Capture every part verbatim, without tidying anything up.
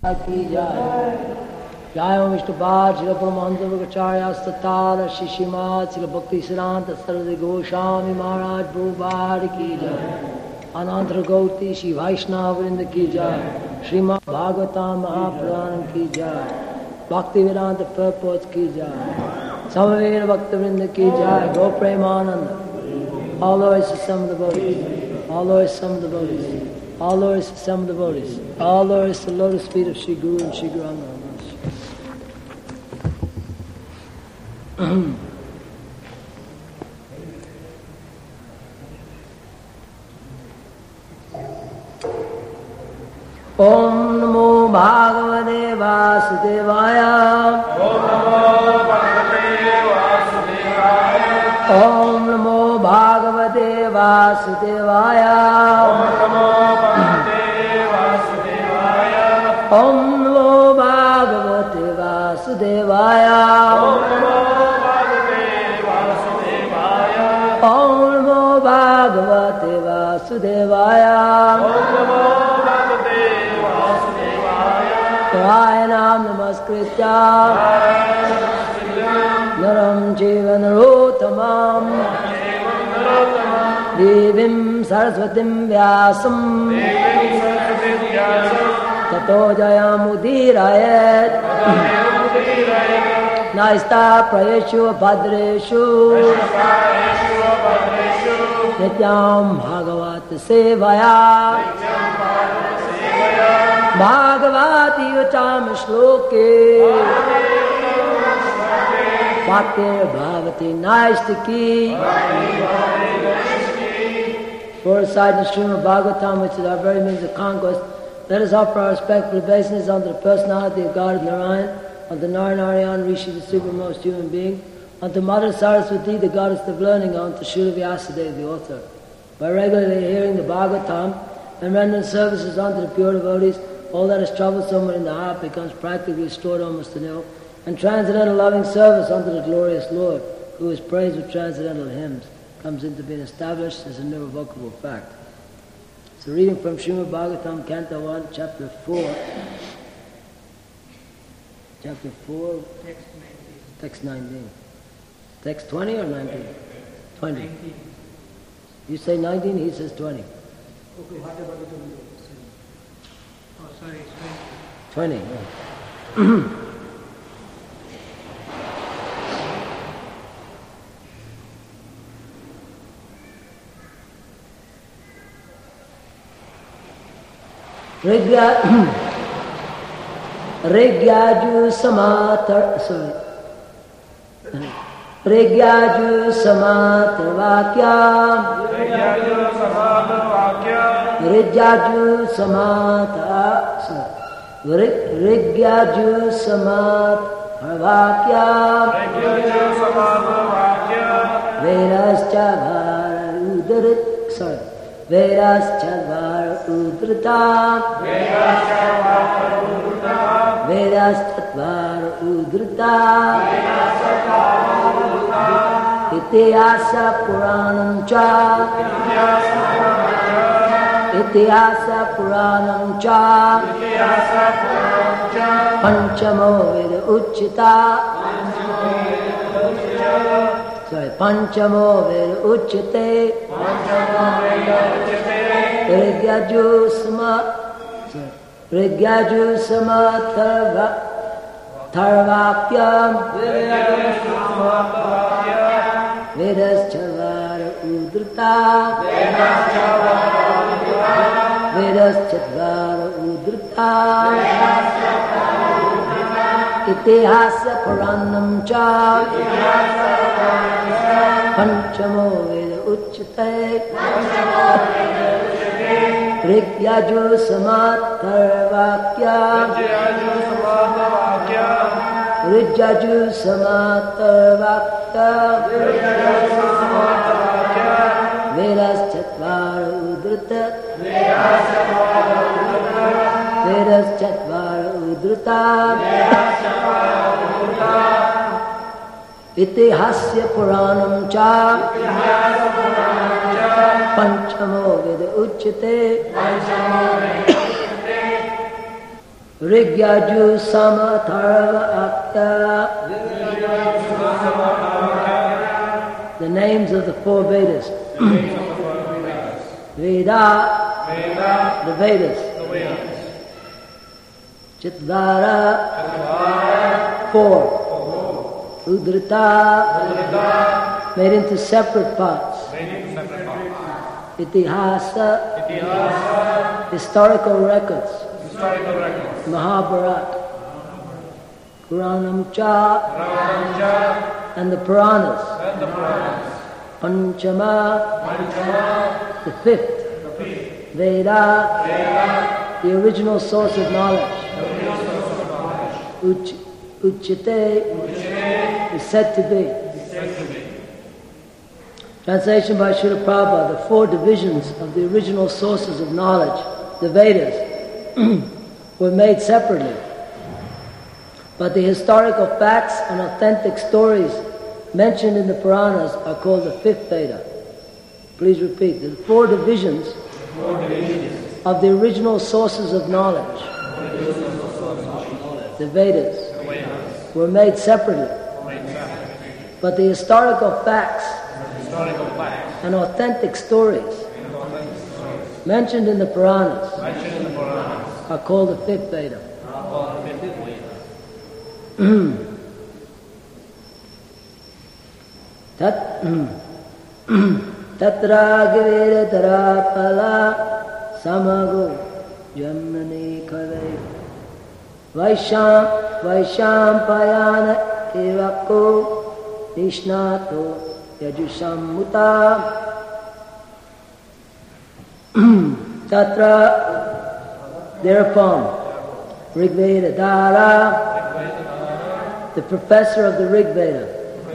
की जय। जय ओम विष्णुपाद श्री परमहंस भट्टाचार्य सतार शिशिमाद श्री भक्ति सिद्धांत सरस्वती गोस्वामी महाराज भूबार की जय। अनंत गौती श्री वैष्णव वृंद की जय। श्रीमद् भागवता महापुराण की जय। भक्ति वेदांत प्रपोज की जय। समवेद भक्त वृंद की जय। गो Premanand. All Lord's some devotees. All Lord's some devotees. All Lord's some devotees. All Lord's the lotus feet of Shri Guru and Shri Guru Amaras. Om Namo Bhagavate Vasudevaya. Om Namo Bhagavate Vasudevaya. Om Namo Bhagavate Vasudevaya. Om Namo Bhagavate Vasudevaya. Om Namo Bhagavate Vasudevaya. Om Namo Bhagavate Vasudevaya. Vayanam namaskritya Naram Jiva Narottamam Devim Saraswatim Vyasam Tato Jayamudirayet Naista Prayeshu Bhadreshu Nityam Bhagavat Sevaya Bhagavati Ucham Shloke Bhaktir Bhavati Naistiki. Fourth side of Srimad Bhagavatam, which is our very means of conquest, let us offer our respectful obeisances unto the personality of God Narayan, unto Narayana Rishi, the supermost human being, unto Mother Saraswati, the goddess of learning, unto Srila Vyasadeva, the author. By regularly hearing the Bhagavatam and rendering services unto the pure devotees, all that is troublesome in the heart becomes practically restored almost to nil, and transcendental loving service unto the glorious Lord, who is praised with transcendental hymns, comes into being established as an irrevocable fact. So reading from Srimad Bhagavatam, Canto one, Chapter four. Chapter four, Text nineteen. Text nineteen. Text twenty or nineteen? twenty. nineteen. You say nineteen, he says twenty. Okay, what about the twenty? Oh, sorry, it's twenty, twenty. yeah. Rigya Rigyaju Samatar sorry Rigyaju Samatar Vakya Rigyaju Samatar Vakya Rigyaju Samatar sorry Rigyaju Samatar Vakya Rigyaju Samatar Vakya Vedascha Bharudarit sorry Vedascha Bharudrita Vedascha Bharudrita Vedascha Bharudrita Ityasa Puranam Cha Ityasa Puranam Cha Ityasa Puranam Cha Panchamo Veda Uchita Sorry, Panchamo Veda Uchite Panchamo Veda Uchite Rigyaju Sama Rigyaju Sama Tarva Tarvakyam Vedaschavara Udrita Vedaschavara Udrita Itihasa Puranam Cha Panchamo Veda Uchite Rigyaju Samatarvakya Rigyaju Samatarvakya Vedaschatvara Udrita Vedaschatvara Udrita Itihasya Puranam Cha Panchamo Veda Uchite Rigyaju Sama Tharva Akta. The names of the four Vedas. Veda, the Vedas. Chitvara, four. Udrita, made into separate parts. Itihasa, historical records. Mahabharata, Puranam Cha, and the Puranas. Panchama, the fifth. Veda, the original source of knowledge. Uch, Uchite is said to be. Translation by Srila Prabhupada, the four divisions of the original sources of knowledge, the Vedas, were made separately. But the historical facts and authentic stories mentioned in the Puranas are called the fifth Veda. Please repeat. The four divisions, four divisions of the original sources of knowledge, the Vedas, were made separately. But the historical facts and authentic stories mentioned in the Puranas are called the fifth Veda. Tat Tatra Gaveda Tarapala Samago Jamani Kave Vaisham Vaisham Payana Evako Nishnato Yajusham Muta Tatra. Thereupon, Rigveda Dara, the professor of the Rigveda,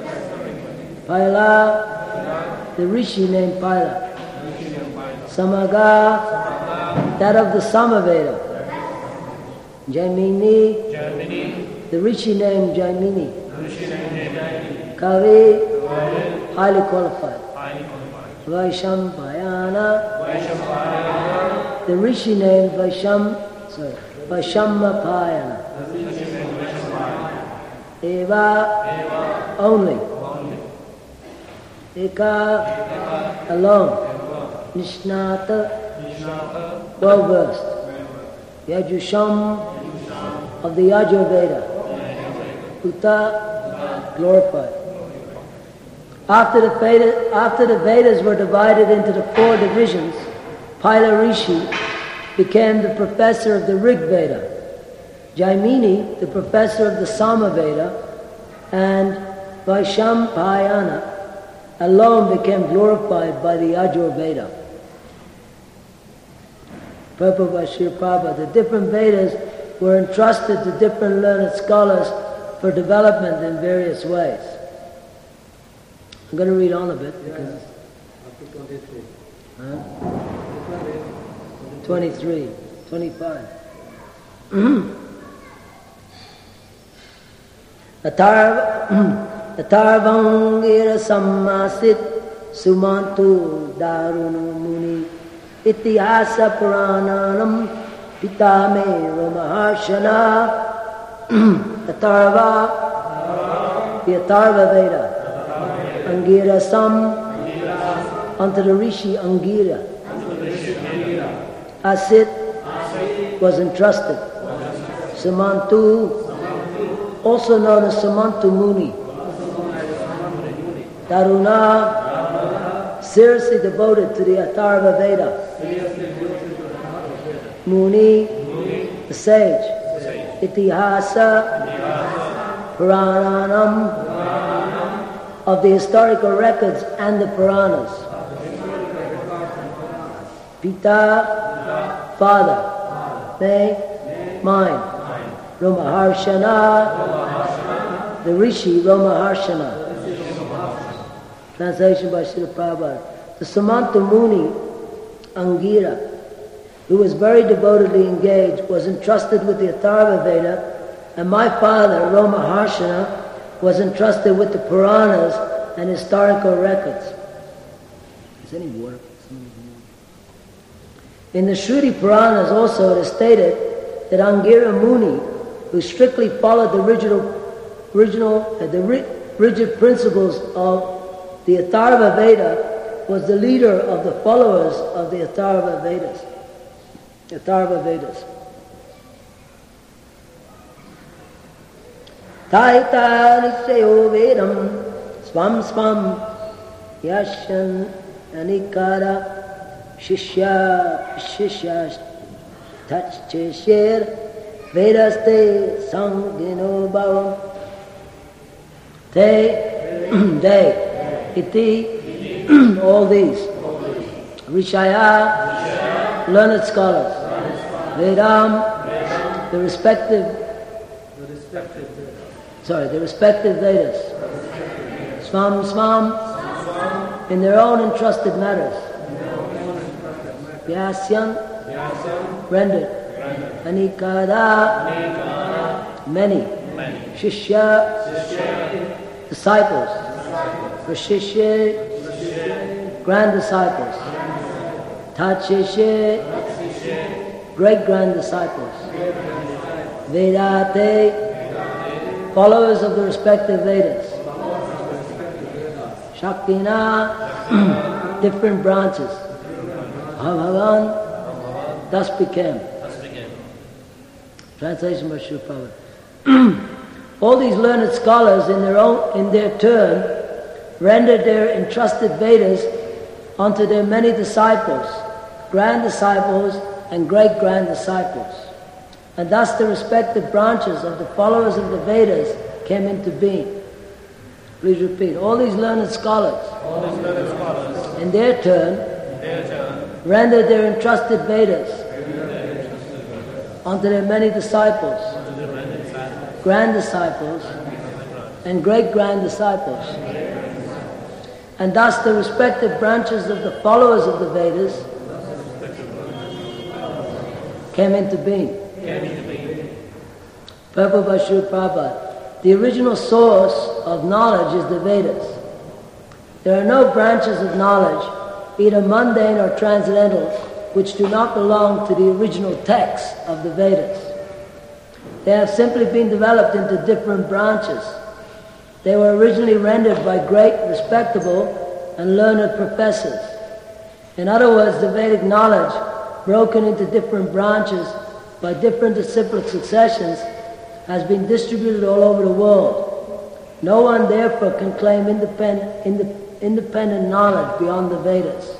Paila, the rishi named Paila, Samaga, that of the Samaveda, Jaimini, the rishi named Jaimini, Kavi, highly qualified, Vaishampayana, the rishi named Vaisham, sorry, Vaishammapayana. Eva, only. Eka, alone. Nishnata, well versed. Yajusham, of the Yajurveda. Uta, glorified. After the Vedas, after the Vedas were divided into the four divisions, Paila Rishi became the professor of the Rig Veda, Jaimini the professor of the Samaveda, and Vaishampayana alone became glorified by the Yajur Veda. Prabhupada by Srila Prabhupada, the different Vedas were entrusted to different learned scholars for development in various ways. I'm going to read on a bit because... Huh? twenty-three, twenty-five. Atarvangira sammasit sumantu darunu muni itihasa purananam pitame ramaharshana. Atarva, the Atarva Veda. Angira sam, unto the Rishi Angira. Asit was entrusted. Samantu, also known as Samantu Muni. Taruna, seriously devoted to the Atharva Veda. Muni, the sage. Itihasa, Purananam, of the historical records and the Puranas. Pita, father. Me, mine. Ramaharshana, the Rishi Ramaharshana. Translation by Srila Prabhupada. The Samanta Muni, Angira, who was very devotedly engaged, was entrusted with the Atharva Veda, and my father, Ramaharshana, was entrusted with the Puranas and historical records. Is any water? In the Shruti Puranas also it is stated that Angira Muni, who strictly followed the original, original uh, the ri- rigid principles of the Atharva Veda, was the leader of the followers of the Atharva Vedas. Atharva Vedas. Taita nishayo vedam swam swam yashan anikara shishya shishya tachcheshir vedaste sangino bhavam te they iti all these Rishaya learned scholars Vedam the respective The respective sorry the respective Vedas Swam Swam in their own entrusted matters Vyasyan rendered Anikada many Shishya disciples Rashishya grand disciples Tachishya great grand disciples Vedate followers of the respective Vedas Shaktina different branches Bhagavan thus became translation by Srila Prabhupada. All these learned scholars in their own in their turn rendered their entrusted Vedas unto their many disciples, grand disciples and great grand disciples. And thus the respective branches of the followers of the Vedas came into being. Please repeat. All these learned scholars, All these learned scholars in their turn, in their turn rendered their entrusted Vedas unto their many disciples, grand disciples and great grand disciples. And thus the respective branches of the followers of the Vedas came into being. Purport by Srila Prabhupada. The original source of knowledge is the Vedas. There are no branches of knowledge, either mundane or transcendental, which do not belong to the original text of the Vedas. They have simply been developed into different branches. They were originally rendered by great, respectable and learned professors. In other words, the Vedic knowledge, broken into different branches by different disciplic successions, has been distributed all over the world. No one therefore can claim independent, indep- independent knowledge beyond the Vedas.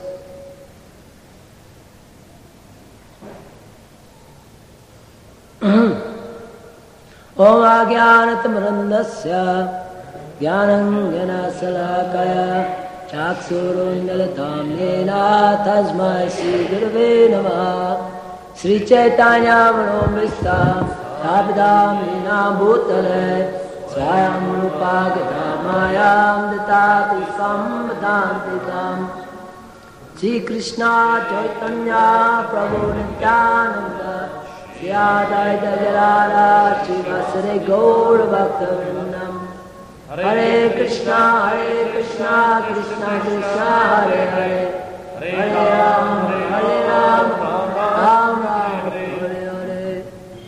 Om Ajnanatamrandasya Jnanam Jnana Salakaya Chaksurundalatam Yena Tasmai Sri Gurave Namaha Sri Chaitanya Manomrista Tabidam Yena Bhutale Swayam Rupa Gadamayam Ditati Sambadantikam Sri Krishna Chaitanya Prabhu Nityananda Sri Advaita Gadadhara Srivasade Gaura Bhakta Hare Krishna, Hare Krishna, Krishna Krishna, Hare Hare, Hare Ram, Hare Ram, Ram Ram, Hare Hare.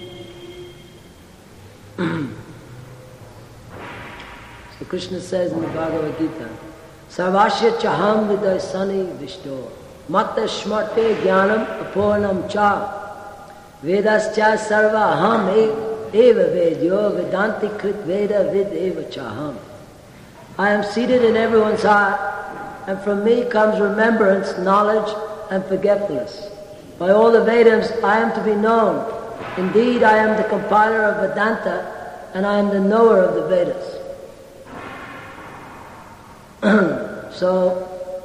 So Krishna says in the Bhagavad Gita, Sarvasya Chaham Vidaysani Vishto, Matta Shmarte Jnanam Apurnam Cha, Vedascha Sarva Aham Eva Vedyo Vedanti Krit Veda Vid Eva Chaham. I am seated in everyone's heart, and from me comes remembrance, knowledge, and forgetfulness. By all the Vedas I am to be known. Indeed, I am the compiler of Vedanta, and I am the knower of the Vedas. So,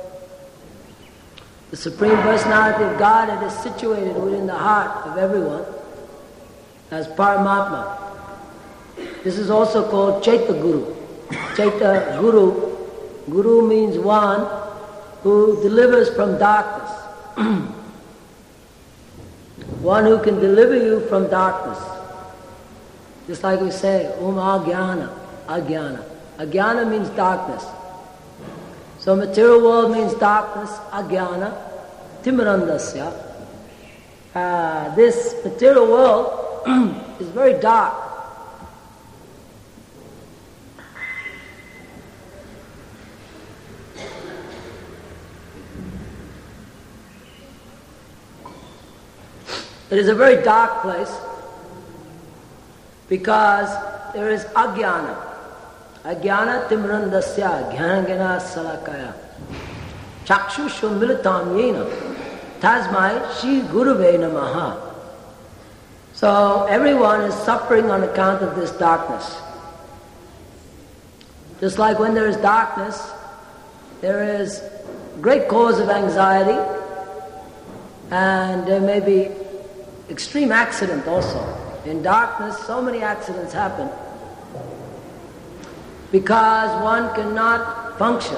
the Supreme Personality of Godhead is situated within the heart of everyone as Paramatma. This is also called Chaita Guru. Chaita Guru. Guru means one who delivers from darkness. One who can deliver you from darkness. Just like we say, Om Ajnana, Ajnana. Ajnana means darkness. So material world means darkness, Ajnana, Timirandasya. Uh, this material world is very dark. It is a very dark place because there is ajnana. Ajnana timrandasya jnanagana salakaya. Chakshushu militam yena tasmai shri guruve namaha. So everyone is suffering on account of this darkness. Just like when there is darkness, there is great cause of anxiety, and there may be extreme accident also. In darkness, so many accidents happen because one cannot function.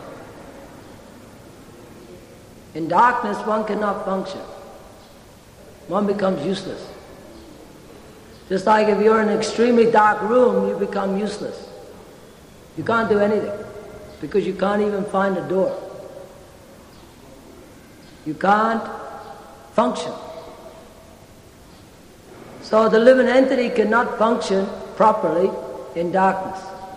In darkness, one cannot function. One becomes useless. Just like if you're in an extremely dark room, you become useless. You can't do anything because you can't even find a door. You can't function. So the living entity cannot function properly in darkness.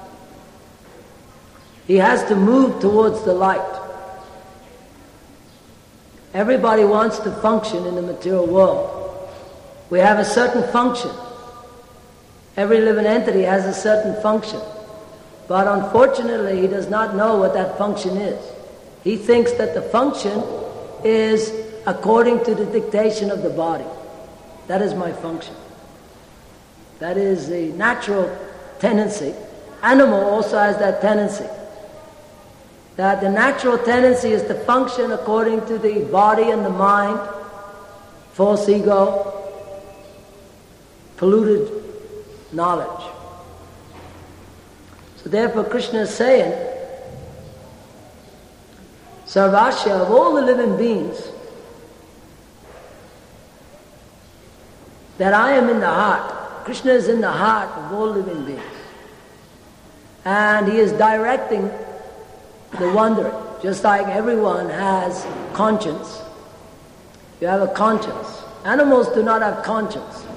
He has to move towards the light. Everybody wants to function in the material world. We have a certain function. Every living entity has a certain function. But unfortunately, he does not know what that function is. He thinks that the function is according to the dictation of the body. That is my function. That is the natural tendency. Animal also has that tendency. That the natural tendency is to function according to the body and the mind, false ego, polluted knowledge. So therefore Krishna is saying, Sarvasya, of all the living beings, that I am in the heart. Krishna is in the heart of all living beings. And he is directing the wandering. Just like everyone has conscience. You have a conscience. Animals do not have conscience.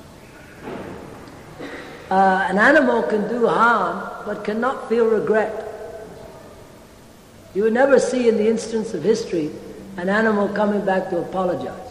Uh, an animal can do harm, but cannot feel regret. You would never see in the instance of history an animal coming back to apologize.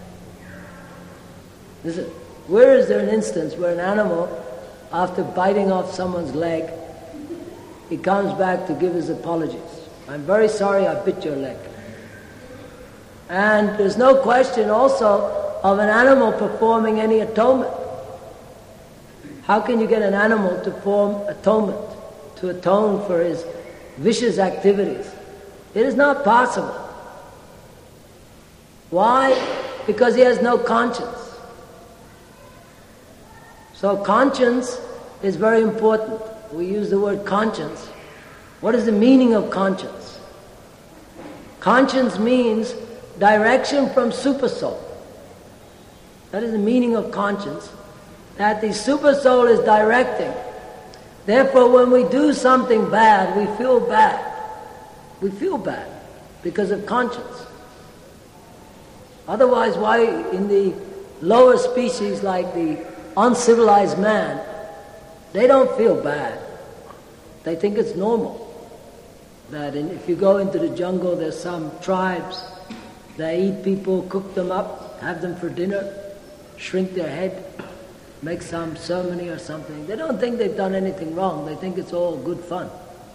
Listen, where is there an instance where an animal, after biting off someone's leg, he comes back to give his apologies? I'm very sorry I bit your leg. And there's no question also of an animal performing any atonement. How can you get an animal to form atonement, to atone for his vicious activities? It is not possible. Why? Because he has no conscience. So conscience is very important. We use the word conscience. What is the meaning of conscience? Conscience means direction from supersoul. That is the meaning of conscience. That the supersoul is directing. Therefore, when we do something bad, we feel bad. We feel bad because of conscience. Otherwise, why in the lower species like the uncivilized man, they don't feel bad. They think it's normal. That in, if you go into the jungle, there's some tribes, they eat people, cook them up, have them for dinner, shrink their head, make some ceremony or something. They don't think they've done anything wrong. They think it's all good fun.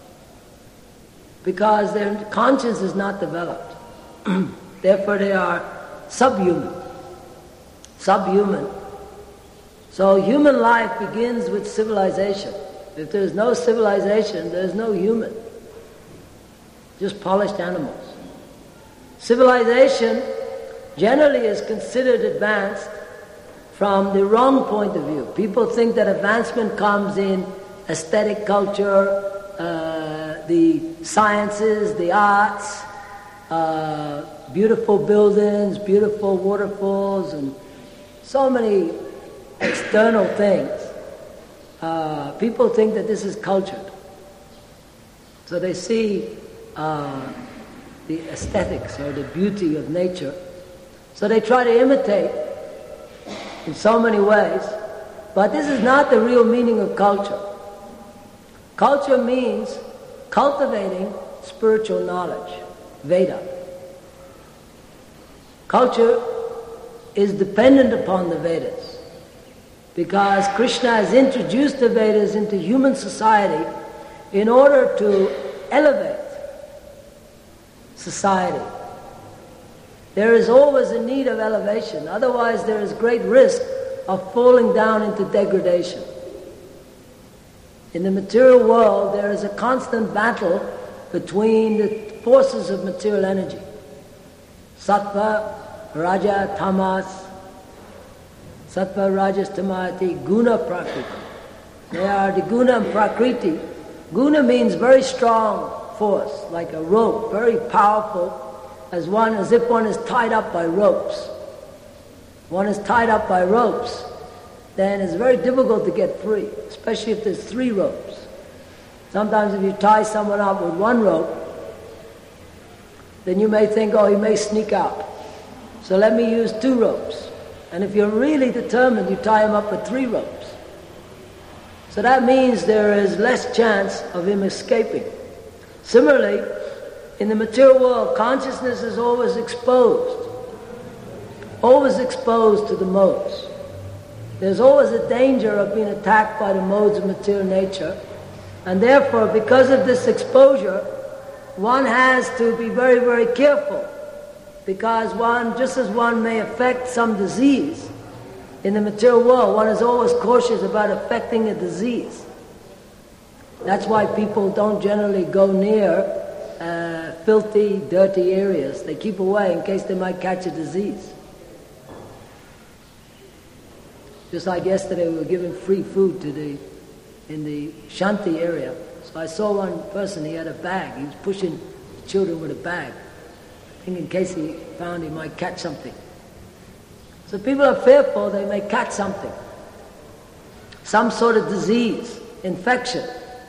Because their conscience is not developed. Therefore they are subhuman. Subhuman. So human life begins with civilization. If there is no civilization, there is no human. Just polished animals. Civilization generally is considered advanced from the wrong point of view. People think that advancement comes in aesthetic culture, uh, the sciences, the arts, uh, beautiful buildings, beautiful waterfalls, and so many external things. Uh, people think that this is cultured. So they see uh, the aesthetics or the beauty of nature. So they try to imitate in so many ways, but this is not the real meaning of culture. Culture means cultivating spiritual knowledge, Veda. Culture is dependent upon the Vedas because Krishna has introduced the Vedas into human society in order to elevate society. There is always a need of elevation, otherwise there is great risk of falling down into degradation. In the material world, there is a constant battle between the forces of material energy. Sattva, Raja, Tamas, Sattva, Rajas, Tamati, Guna, Prakriti. They are the Guna and Prakriti. Guna means very strong force, like a rope, very powerful, as one, as if one is tied up by ropes. One is tied up by ropes, then it's very difficult to get free, especially if there's three ropes. Sometimes if you tie someone up with one rope, then you may think, oh, he may sneak out. So let me use two ropes. And if you're really determined, you tie him up with three ropes. So that means there is less chance of him escaping. Similarly, in the material world, consciousness is always exposed, always exposed to the modes. There's always a danger of being attacked by the modes of material nature, and therefore, because of this exposure, one has to be very, very careful, because one, just as one may affect some disease in the material world, one is always cautious about affecting a disease. That's why people don't generally go near uh, filthy, dirty areas. They keep away in case they might catch a disease. Just like yesterday, we were giving free food to the in the Shanti area. So I saw one person, he had a bag. He was pushing children with a bag. I think in case he found he might catch something. So people are fearful they may catch something. Some sort of disease, infection.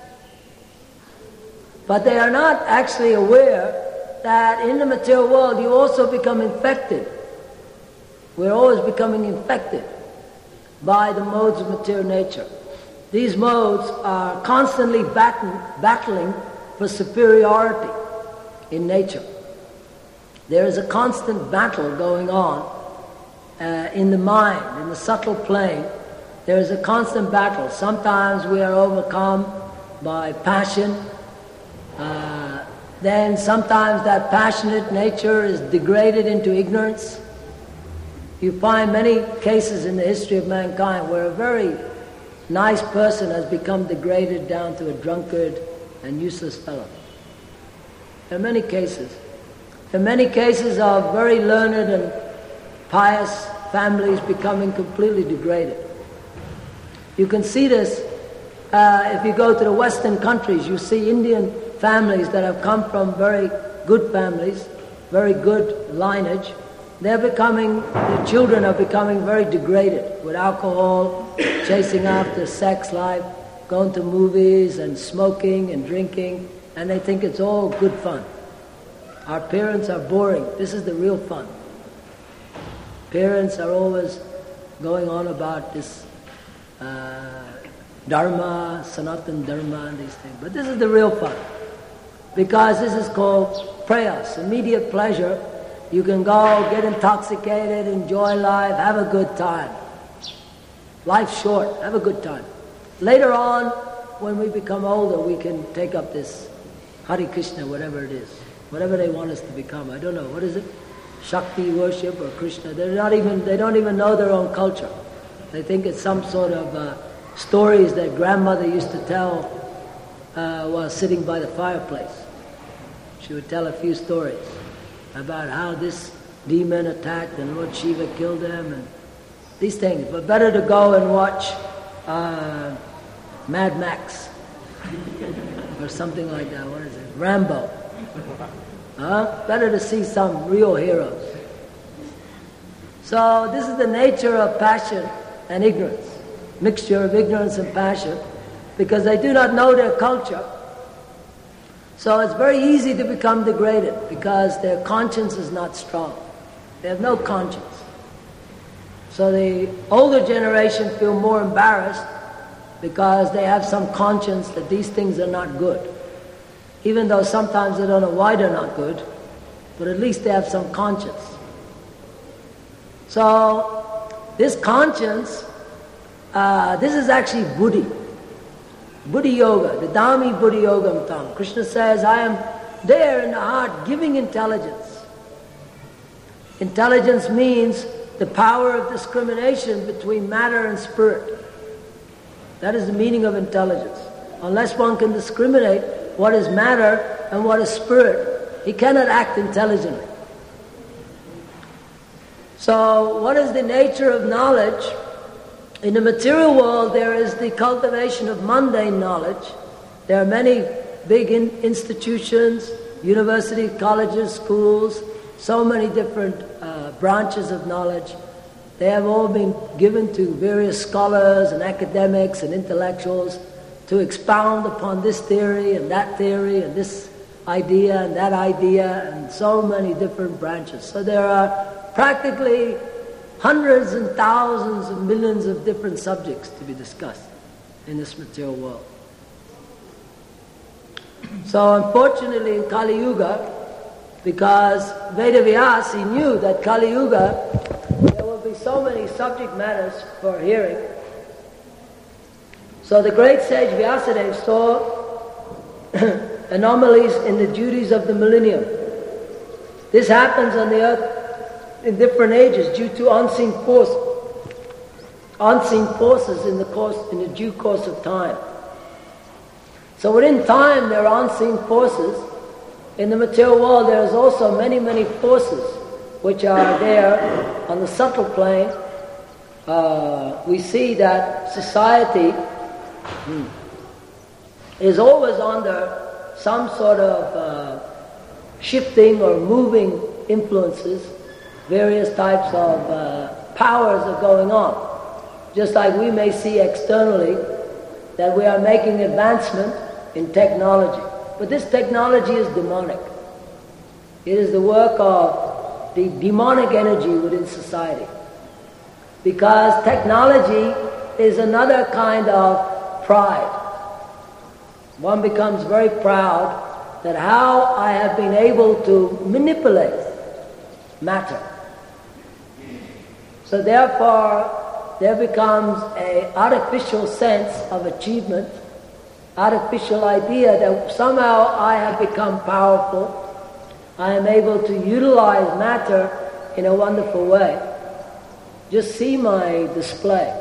But they are not actually aware that in the material world you also become infected. We're always becoming infected by the modes of material nature. These modes are constantly battling, battling for superiority in nature. There is a constant battle going on uh, in the mind, in the subtle plane. There is a constant battle. Sometimes we are overcome by passion. Uh, then sometimes that passionate nature is degraded into ignorance. You find many cases in the history of mankind where a very nice person has become degraded down to a drunkard and useless fellow. There are many cases. There are many cases of very learned and pious families becoming completely degraded. You can see this uh, if you go to the Western countries. You see Indian families that have come from very good families, very good lineage. They're becoming, the children are becoming very degraded with alcohol, chasing after sex life, going to movies and smoking and drinking, and they think it's all good fun. Our parents are boring. This is the real fun. Parents are always going on about this uh, Dharma, Sanatan Dharma, and these things. But this is the real fun. Because this is called prayas, immediate pleasure. You can go, get intoxicated, enjoy life, have a good time. Life's short, have a good time. Later on, when we become older, we can take up this Hare Krishna, whatever it is. Whatever they want us to become. I don't know, what is it? Shakti worship or Krishna. They're not even, they don't even know their own culture. They think it's some sort of uh, stories that grandmother used to tell uh, while sitting by the fireplace. She would tell a few stories about how this demon attacked and Lord Shiva killed him and these things. But better to go and watch uh, Mad Max or something like that. What is it? Rambo. Huh? Better to see some real heroes. So this is the nature of passion and ignorance. Mixture of ignorance and passion, because they do not know their culture. So it's very easy to become degraded because their conscience is not strong. They have no conscience. So the older generation feel more embarrassed because they have some conscience that these things are not good. Even though sometimes they don't know why they're not good, but at least they have some conscience. So this conscience, uh, this is actually Buddhi. Buddhi Yoga, the Dhammi Buddhi Yoga Tam. Krishna says, I am there in the heart giving intelligence. Intelligence means the power of discrimination between matter and spirit. That is the meaning of intelligence. Unless one can discriminate what is matter and what is spirit, he cannot act intelligently. So, what is the nature of knowledge? In the material world, there is the cultivation of mundane knowledge. There are many big in- institutions, universities, colleges, schools, so many different uh, branches of knowledge. They have all been given to various scholars and academics and intellectuals to expound upon this theory and that theory and this idea and that idea and so many different branches. So there are practically hundreds and thousands and millions of different subjects to be discussed in this material world. So unfortunately in Kali Yuga, because Vedavyas, he knew that Kali Yuga, there will be so many subject matters for hearing. So the great sage Vyasadeva saw anomalies in the duties of the millennium. This happens on the earth in different ages due to unseen force, unseen forces in the course, in the due course of time. So within time there are unseen forces. In the material world there is also many, many forces which are there on the subtle plane. Uh, we see that society hmm, is always under some sort of uh, shifting or moving influences. Various types of uh, powers are going on. Just like we may see externally that we are making advancement in technology. But this technology is demonic. It is the work of the demonic energy within society. Because technology is another kind of pride. One becomes very proud that how I have been able to manipulate matter. So therefore, there becomes an artificial sense of achievement, artificial idea that somehow I have become powerful. I am able to utilize matter in a wonderful way. Just see my display.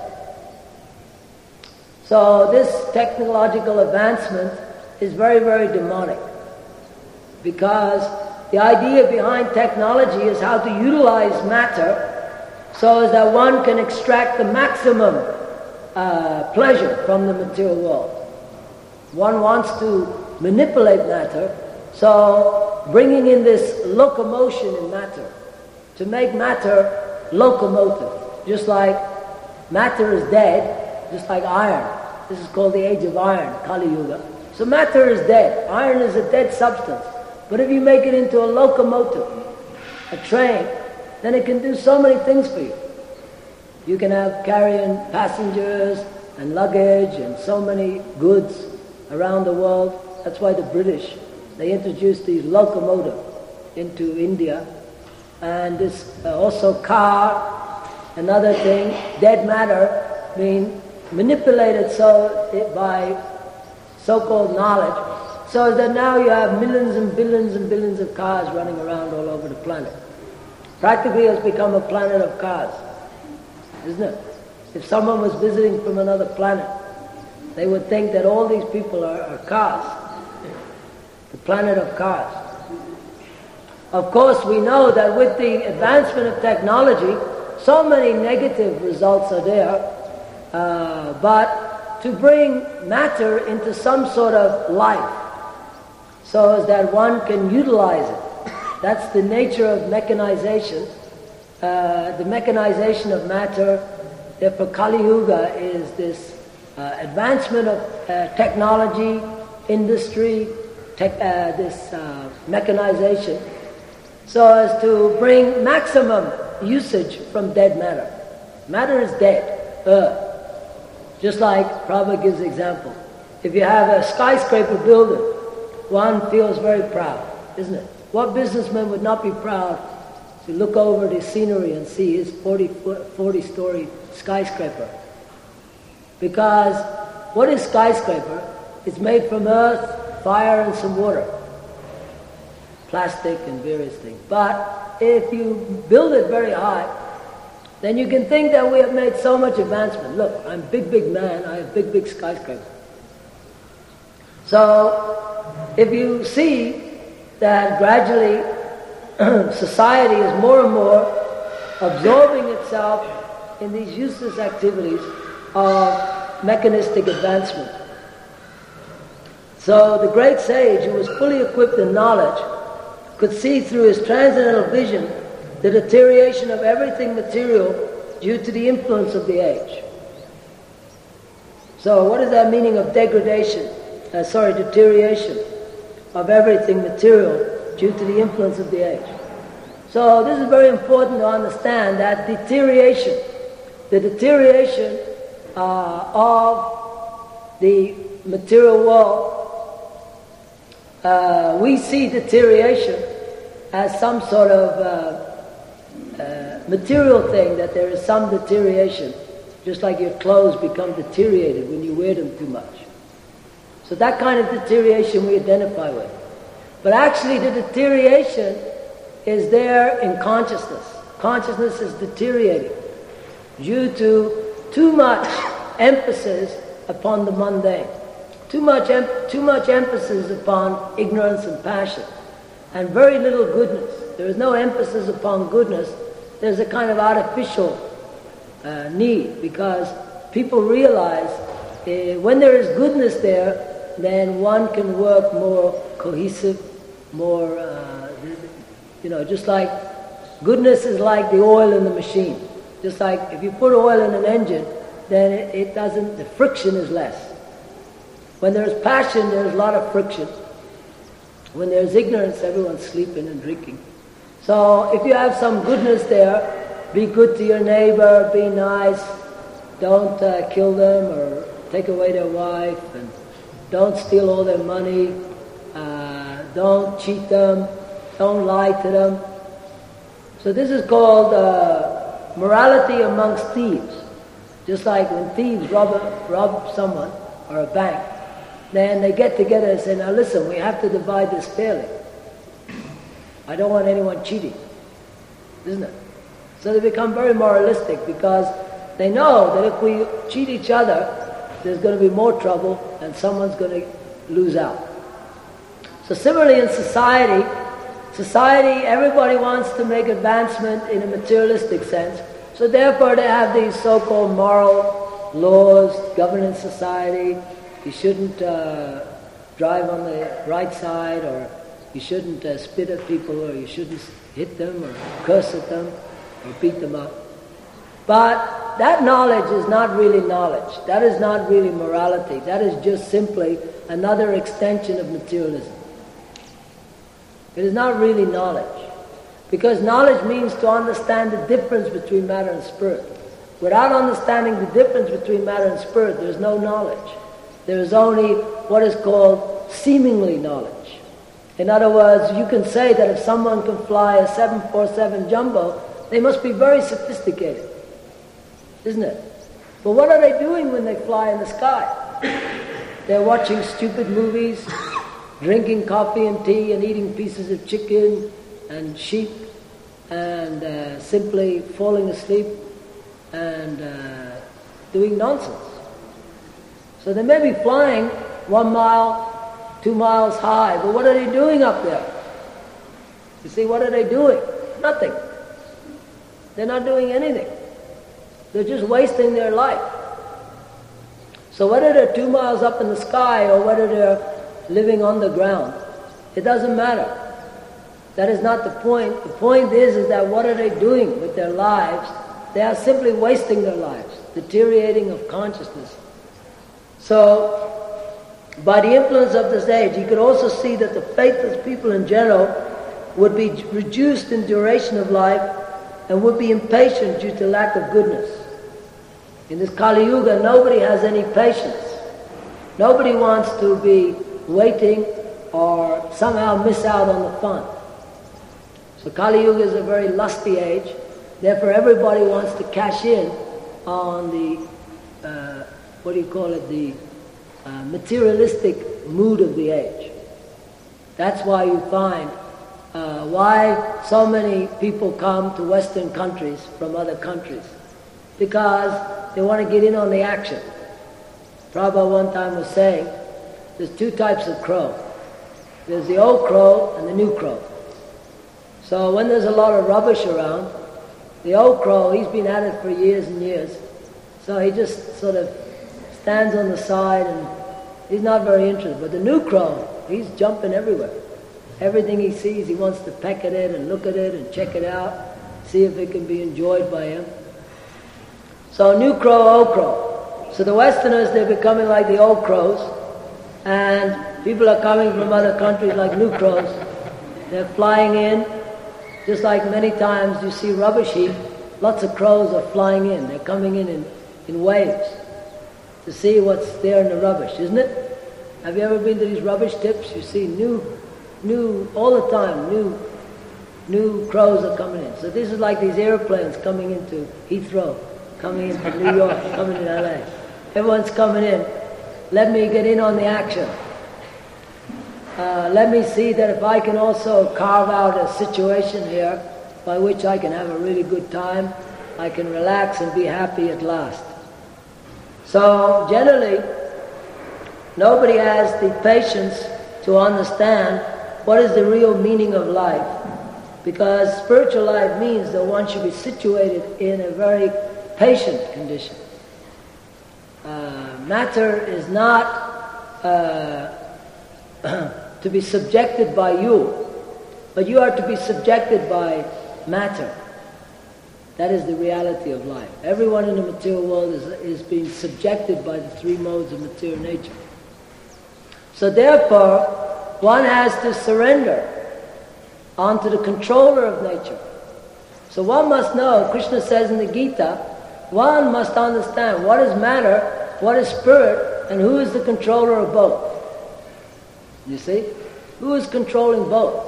So this technological advancement is very, very demonic. Because the idea behind technology is how to utilize matter so as that one can extract the maximum uh, pleasure from the material world. One wants to manipulate matter, so bringing in this locomotion in matter, to make matter locomotive. Just like matter is dead, just like iron. This is called the age of iron, Kali Yuga. So matter is dead. Iron is a dead substance. But if you make it into a locomotive, a train, then it can do so many things for you. You can have carrying passengers and luggage and so many goods around the world. That's why the British, they introduced these locomotives into India. And this uh, also car, another thing, dead matter being manipulated so it, by so-called knowledge, so that now you have millions and billions and billions of cars running around all over the planet. Practically it's become a planet of cars, isn't it? If someone was visiting from another planet, they would think that all these people are, are cars, the planet of cars. Of course, we know that with the advancement of technology, so many negative results are there, uh, but to bring matter into some sort of life, so as that one can utilize it. That's the nature of mechanization. Uh, the mechanization of matter, therefore Kali Yuga is this uh, advancement of uh, technology, industry, tech, uh, this uh, mechanization, so as to bring maximum usage from dead matter. Matter is dead, earth. Just like Prabhupada gives example. If you have a skyscraper building, one feels very proud, isn't it? What businessman would not be proud to look over the scenery and see his forty-story skyscraper? Because what is skyscraper? It's made from earth, fire, and some water. Plastic and various things. But if you build it very high, then you can think that we have made so much advancement. Look, I'm a big, big man, I have big, big skyscraper. So, if you see that gradually society is more and more absorbing itself in these useless activities of mechanistic advancement. So the great sage, who was fully equipped in knowledge, could see through his transcendental vision the deterioration of everything material due to the influence of the age. So what is that meaning of degradation? Uh, sorry, deterioration of everything material due to the influence of the age. So this is very important to understand that deterioration, the deterioration uh, of the material world, uh, we see deterioration as some sort of uh, uh, material thing, that there is some deterioration, just like your clothes become deteriorated when you wear them too much. So that kind of deterioration we identify with. But actually the deterioration is there in consciousness. Consciousness is deteriorating due to too much emphasis upon the mundane. Too much, em- too much emphasis upon ignorance and passion. And very little goodness. There is no emphasis upon goodness. There's a kind of artificial uh, need, because people realize uh, when there is goodness there, then one can work more cohesive, more, uh, you know, just like goodness is like the oil in the machine. Just like if you put oil in an engine, then it, it doesn't, the friction is less. When there's passion, there's a lot of friction. When there's ignorance, everyone's sleeping and drinking. So if you have some goodness there, be good to your neighbor, be nice, don't uh, kill them or take away their wife, and don't steal all their money, uh, don't cheat them, don't lie to them. So this is called uh, morality amongst thieves. Just like when thieves rob, a, rob someone or a bank, then they get together and say, now listen, we have to divide this fairly. I don't want anyone cheating, isn't it? So they become very moralistic, because they know that if we cheat each other, there's going to be more trouble and someone's going to lose out. So similarly in society, society, everybody wants to make advancement in a materialistic sense. So therefore they have these so-called moral laws governing society. You shouldn't uh, drive on the right side, or you shouldn't uh, spit at people, or you shouldn't hit them or curse at them or beat them up. But that knowledge is not really knowledge. That is not really morality. That is just simply another extension of materialism. It is not really knowledge. Because knowledge means to understand the difference between matter and spirit. Without understanding the difference between matter and spirit, there is no knowledge. There is only what is called seemingly knowledge. In other words, you can say that if someone can fly a seven forty-seven Jumbo, they must be very sophisticated. Isn't it? But what are they doing when they fly in the sky? They're watching stupid movies, drinking coffee and tea, and eating pieces of chicken and sheep, and uh, simply falling asleep and uh, doing nonsense. So they may be flying one mile, two miles high, but what are they doing up there? You see, what are they doing? Nothing. They're not doing anything. They're just wasting their life. So whether they're two miles up in the sky or whether they're living on the ground, it doesn't matter. That is not the point. The point is, is that what are they doing with their lives? They are simply wasting their lives, deteriorating of consciousness. So, by the influence of this age, you could also see that the faithless people in general would be reduced in duration of life and would be impatient due to lack of goodness. In this Kali Yuga, nobody has any patience. Nobody wants to be waiting or somehow miss out on the fun. So Kali Yuga is a very lusty age. Therefore, everybody wants to cash in on the, uh, what do you call it, the uh, materialistic mood of the age. That's why you find uh, why so many people come to Western countries from other countries. Because they want to get in on the action. Prabhupada one time was saying, there's two types of crow. There's the old crow and the new crow. So when there's a lot of rubbish around, the old crow, he's been at it for years and years. So he just sort of stands on the side and he's not very interested. But the new crow, he's jumping everywhere. Everything he sees, he wants to peck at it and look at it and check it out, see if it can be enjoyed by him. So new crow, old crow. So the Westerners, they're becoming like the old crows, and people are coming from other countries like new crows. They're flying in, just like many times you see rubbish heap, lots of crows are flying in. They're coming in in, in waves to see what's there in the rubbish, isn't it? Have you ever been to these rubbish tips? You see new, new, all the time, new, new crows are coming in. So this is like these airplanes coming into Heathrow, coming into New York, coming to L A. Everyone's coming in. Let me get in on the action. Uh, let me see that if I can also carve out a situation here by which I can have a really good time, I can relax and be happy at last. So generally, nobody has the patience to understand what is the real meaning of life, because spiritual life means that one should be situated in a very patient condition. Uh, matter is not uh, to be subjected by you, but you are to be subjected by matter. That is the reality of life. Everyone in the material world is, is being subjected by the three modes of material nature. So therefore, one has to surrender onto the controller of nature. So one must know, Krishna says in the Gita, one must understand what is matter, what is spirit, and who is the controller of both. You see? Who is controlling both?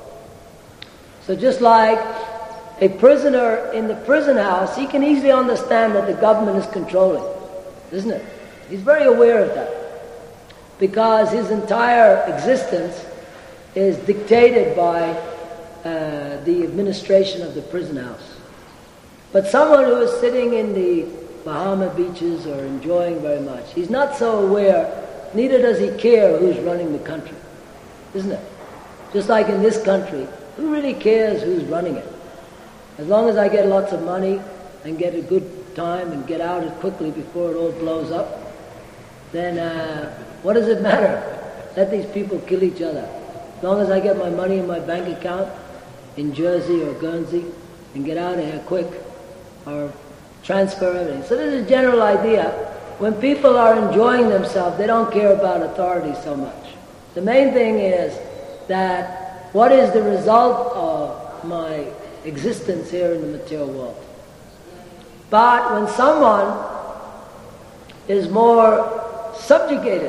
So just like a prisoner in the prison house, he can easily understand that the government is controlling, isn't it? He's very aware of that, because his entire existence is dictated by uh, the administration of the prison house. But someone who is sitting in the Bahama beaches or enjoying very much, he's not so aware, neither does he care who's running the country, isn't it? Just like in this country, who really cares who's running it? As long as I get lots of money and get a good time and get out as quickly before it all blows up, then uh, what does it matter? Let these people kill each other. As long as I get my money in my bank account in Jersey or Guernsey and get out of here quick, or transfer everything. So this is a general idea. When people are enjoying themselves, they don't care about authority so much. The main thing is that what is the result of my existence here in the material world? But when someone is more subjugated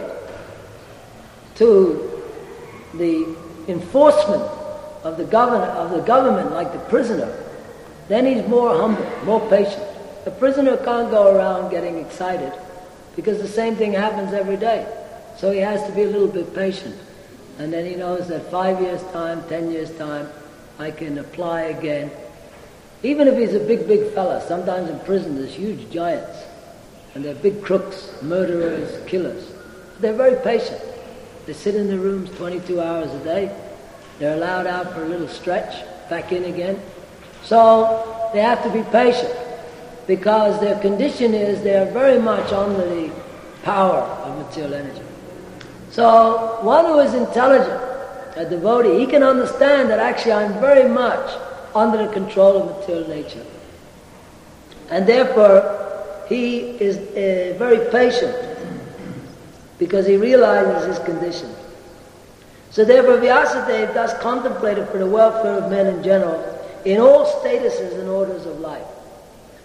to the enforcement of the government, of the government, like the prisoner, then he's more humble, more patient. The prisoner can't go around getting excited, because the same thing happens every day. So he has to be a little bit patient. And then he knows that five years' time, ten years' time, I can apply again. Even if he's a big, big fella, sometimes in prison there's huge giants. And they're big crooks, murderers, killers. They're very patient. They sit in their rooms twenty-two hours a day. They're allowed out for a little stretch, back in again. So they have to be patient, because their condition is they're very much under the power of material energy. So one who is intelligent, a devotee, he can understand that actually I'm very much under the control of material nature. And therefore he is uh, very patient, because he realizes his condition. So therefore Vyasadeva thus contemplated for the welfare of men in general in all statuses and orders of life.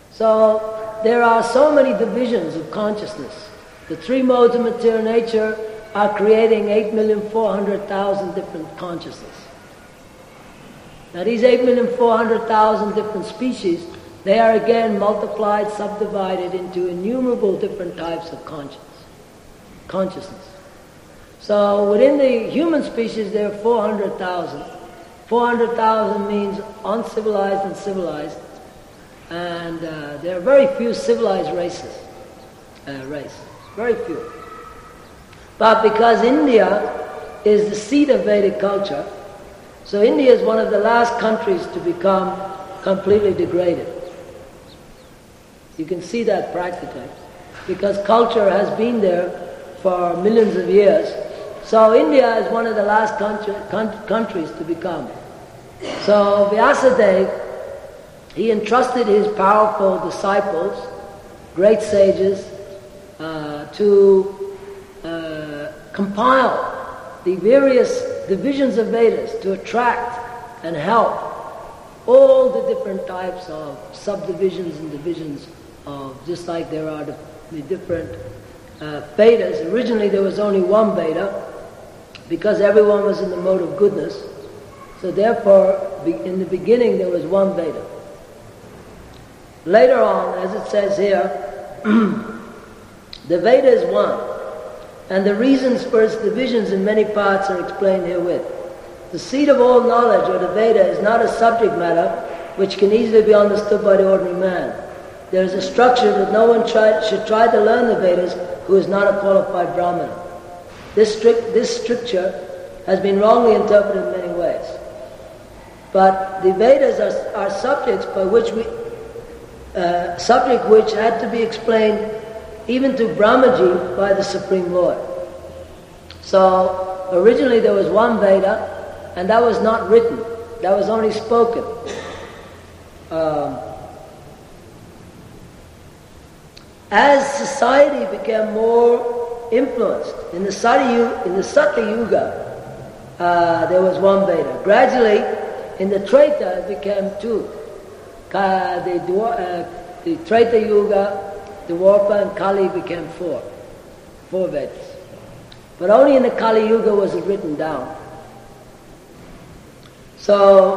So there are so many divisions of consciousness. The three modes of material nature are creating eight million four hundred thousand different consciousness. Now these eight million four hundred thousand different species, they are again multiplied, subdivided into innumerable different types of conscience, consciousness. So within the human species there are four hundred thousand. four hundred thousand means uncivilized and civilized. And uh, there are very few civilized races, uh, race, very few. But because India is the seat of Vedic culture, so India is one of the last countries to become completely degraded. You can see that practically, because culture has been there for millions of years. So India is one of the last country, countries to become. So Vyasadeva, he entrusted his powerful disciples, great sages, uh, to uh, compile the various divisions of Vedas to attract and help all the different types of subdivisions and divisions of, just like there are the, the different uh, Vedas. Originally there was only one Veda because everyone was in the mode of goodness. So therefore, in the beginning there was one Veda. Later on, as it says here, the Veda is one, and the reasons for its divisions in many parts are explained herewith. The seat of all knowledge, or the Veda, is not a subject matter which can easily be understood by the ordinary man. There is a structure that no one try, should try to learn the Vedas who is not a qualified Brahmana. This, strict, this stricture has been wrongly interpreted in many ways. But the Vedas are, are subjects by which we Uh, subject which had to be explained even to Brahmaji by the Supreme Lord. So originally there was one Veda, and that was not written, that was only spoken. Um, as society became more influenced in the Satya, in the Satya Yuga, uh, there was one Veda. Gradually, in the Treta, it became two. Uh, the, uh, the Treta Yuga, Dwarpa and Kali became four, four Vedas. But only in the Kali Yuga was it written down. So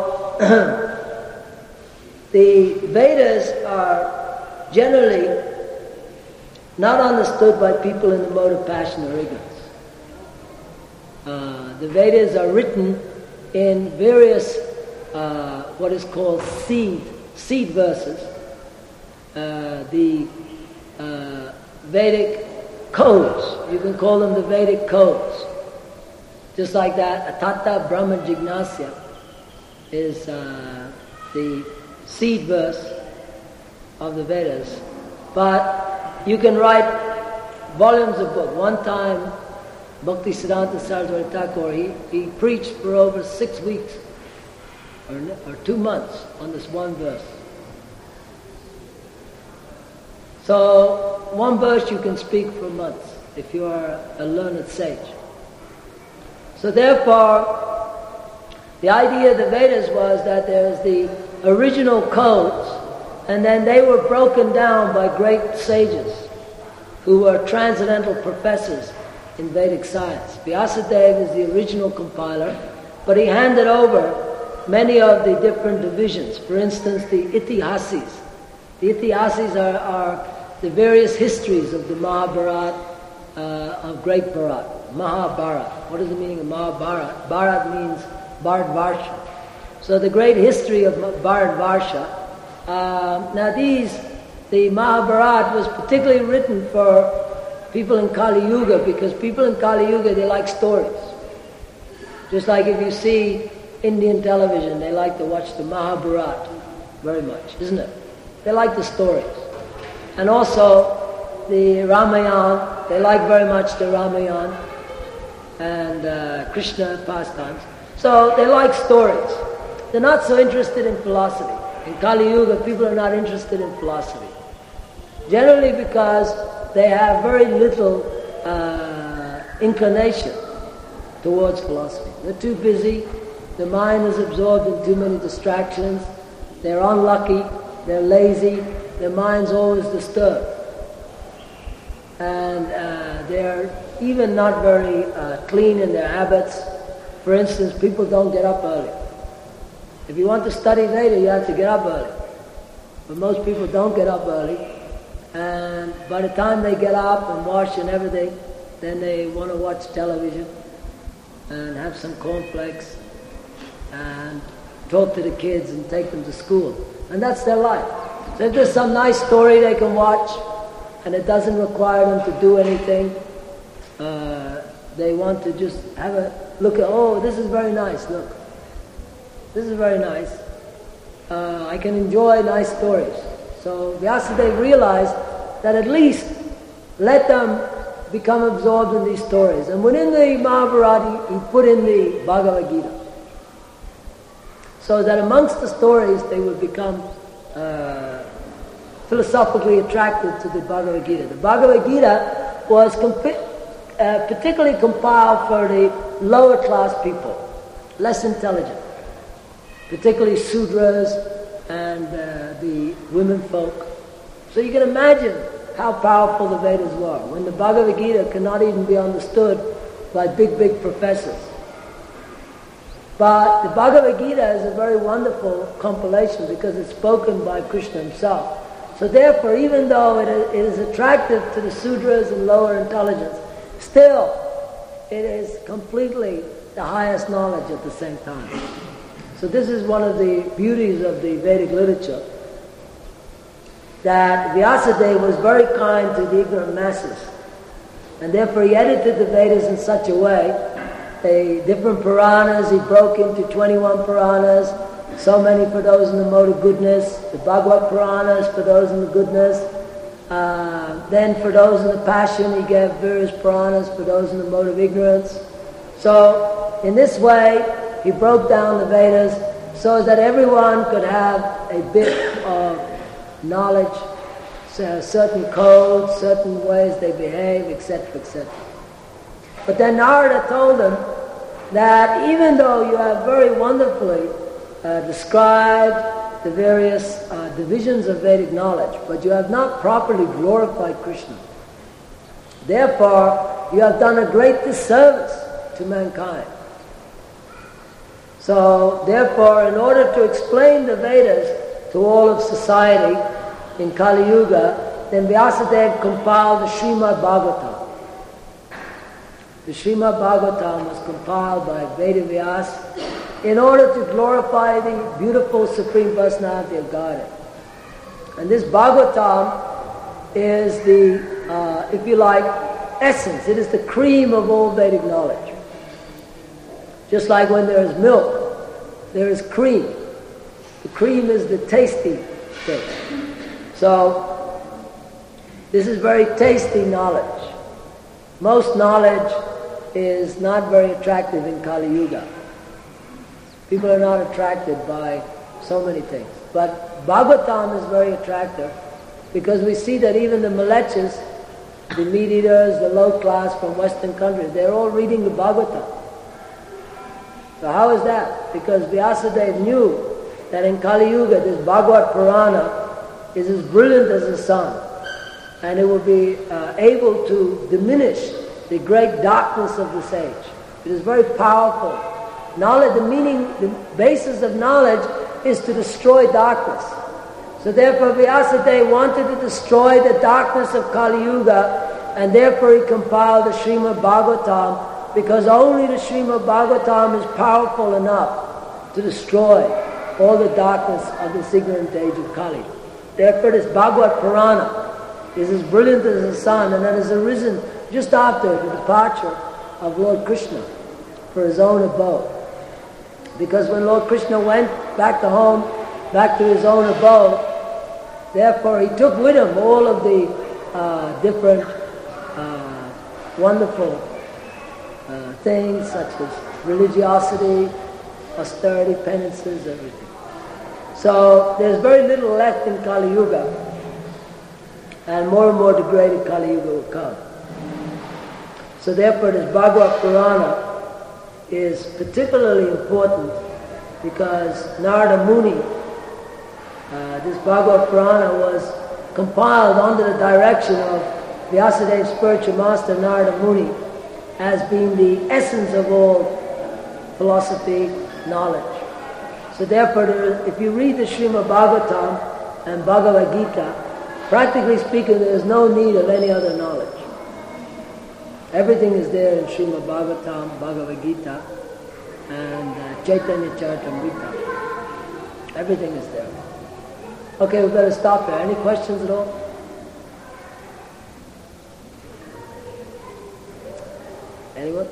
the Vedas are generally not understood by people in the mode of passion or ignorance. Uh, the Vedas are written in various uh, what is called seed seed verses, uh, the uh, Vedic codes. You can call them the Vedic codes. Just like that, Atata Brahma Jignasya is uh, the seed verse of the Vedas. But you can write volumes of books. One time, Bhaktisiddhanta Saraswati Thakur, he, he preached for over six weeks Or, or two months on this one verse. So one verse you can speak for months if you are a learned sage. So therefore, the idea of the Vedas was that there's the original codes, and then they were broken down by great sages who were transcendental professors in Vedic science. Vyasadeva is the original compiler, but he handed over many of the different divisions. For instance, the Itihasis. The Itihasis are, are the various histories of the Mahabharat, uh, of Great Bharat. Mahabharat. What is the meaning of Mahabharat? Bharat means Bharatvarsha. So the great history of Bharatvarsha. Uh, now these, the Mahabharat was particularly written for people in Kali Yuga, because people in Kali Yuga, they like stories. Just like if you see Indian television, they like to watch the Mahabharat very much, isn't it? They like the stories. And also the Ramayana, they like very much the Ramayana and uh, Krishna pastimes. So they like stories. They're not so interested in philosophy. In Kali Yuga, people are not interested in philosophy. Generally because they have very little uh, inclination towards philosophy. They're too busy. The mind is absorbed in too many distractions. They're unlucky. They're lazy. their mind's always disturbed. And uh, they're even not very uh, clean in their habits. For instance, people don't get up early. If you want to study Veda, you have to get up early. But most people don't get up early. And by the time they get up and wash and everything, then they want to watch television and have some cornflakes and talk to the kids and take them to school. And that's their life. So if there's some nice story they can watch and it doesn't require them to do anything, uh, they want to just have a look at, oh, this is very nice, look. This is very nice. Uh, I can enjoy nice stories. So Vyasadeva realized that at least let them become absorbed in these stories. And within the Mahabharata, he put in the Bhagavad Gita. So that amongst the stories, they would become uh, philosophically attracted to the Bhagavad Gita. The Bhagavad Gita was compi- uh, particularly compiled for the lower class people, less intelligent, particularly Sudras and uh, the women folk. So you can imagine how powerful the Vedas were, when the Bhagavad Gita cannot even be understood by big, big professors. But the Bhagavad Gita is a very wonderful compilation because it's spoken by Krishna himself. So therefore, even though it is attractive to the Sudras and lower intelligence, still it is completely the highest knowledge at the same time. So this is one of the beauties of the Vedic literature, that Vyasadeva was very kind to the ignorant masses, and therefore he edited the Vedas in such a way, the different Puranas, he broke into twenty-one Puranas, so many for those in the mode of goodness, the Bhagavad Puranas for those in the goodness, uh, then for those in the passion he gave various Puranas for those in the mode of ignorance. So in this way he broke down the Vedas so that everyone could have a bit of knowledge, so certain codes, certain ways they behave, et cetera, et cetera. But then Narada told them that even though you have very wonderfully uh, described the various uh, divisions of Vedic knowledge, but you have not properly glorified Krishna. Therefore, you have done a great disservice to mankind. So, therefore, in order to explain the Vedas to all of society in Kali Yuga, then Vyasadeva compiled the Srimad Bhagavatam. The Srimad Bhagavatam was compiled by Veda Vyasa in order to glorify the beautiful Supreme Personality of Godhead. And this Bhagavatam is the, uh, if you like, essence. It is the cream of all Vedic knowledge. Just like when there is milk, there is cream. The cream is the tasty thing. So, this is very tasty knowledge. Most knowledge is not very attractive in Kali Yuga. People are not attracted by so many things. But Bhagavatam is very attractive because we see that even the Malechas, the meat eaters, the low class from Western countries, they're all reading the Bhagavatam. So how is that? Because Vyasadeva knew that in Kali Yuga this Bhagavad Purana is as brilliant as the sun, and it will be uh, able to diminish the great darkness of this age. It is very powerful. Knowledge, the meaning, the basis of knowledge is to destroy darkness. So therefore Vyasadeva wanted to destroy the darkness of Kali Yuga, and therefore he compiled the Srimad Bhagavatam, because only the Srimad Bhagavatam is powerful enough to destroy all the darkness of this ignorant age of Kali. Therefore this Bhagavad Purana is as brilliant as the sun, and it has arisen just after the departure of Lord Krishna for his own abode. Because when Lord Krishna went back to home, back to his own abode, therefore he took with him all of the uh, different uh, wonderful uh, things such as religiosity, austerity, penances, everything. So there's very little left in Kali Yuga, and more and more degraded Kali Yuga will come. So therefore this Bhagavad Purana is particularly important because Narada Muni, uh, this Bhagavad Purana was compiled under the direction of Vyasadev's spiritual master Narada Muni as being the essence of all philosophy, knowledge. So therefore, there is, if you read the Srimad Bhagavatam and Bhagavad Gita, practically speaking, there is no need of any other knowledge. Everything is there in Srimad Bhagavatam, Bhagavad Gita, and uh, Chaitanya Charitamrita. Everything is there. Okay, we better stop there. Any questions at all? Anyone?